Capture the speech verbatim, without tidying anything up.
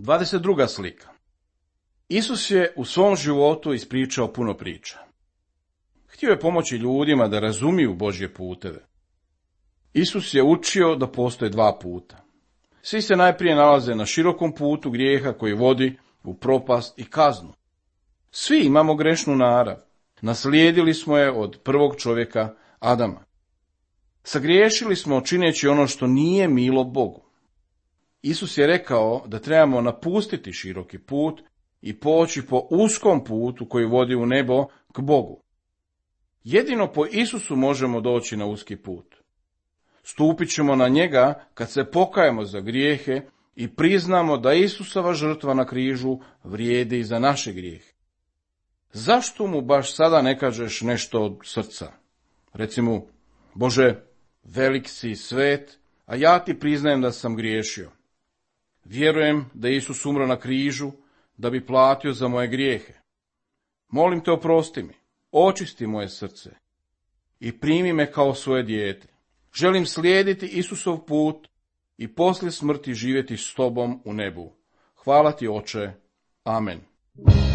dvadeset druga slika. Isus je u svom životu ispričao puno priča. Htio je pomoći ljudima da razumiju Božje puteve. Isus je učio da postoje dva puta. Svi se najprije nalaze na širokom putu grijeha koji vodi u propast i kaznu. Svi imamo grešnu narav. Naslijedili smo je od prvog čovjeka Adama. Sagriješili smo čineći ono što nije milo Bogu. Isus je rekao da trebamo napustiti široki put i poći po uskom putu koji vodi u nebo k Bogu. Jedino po Isusu možemo doći na uski put. Stupit ćemo na njega kad se pokajemo za grijehe i priznamo da Isusova žrtva na križu vrijedi i za naše grijehe. Zašto mu baš sada ne kažeš nešto od srca? Recimo, Bože, velik si i svet, a ja ti priznajem da sam griješio. Vjerujem da je Isus umro na križu da bi platio za moje grijehe. Molim te, oprosti mi, očisti moje srce i primi me kao svoje dijete. Želim slijediti Isusov put i poslije smrti živjeti s tobom u nebu. Hvala ti, Oče. Amen.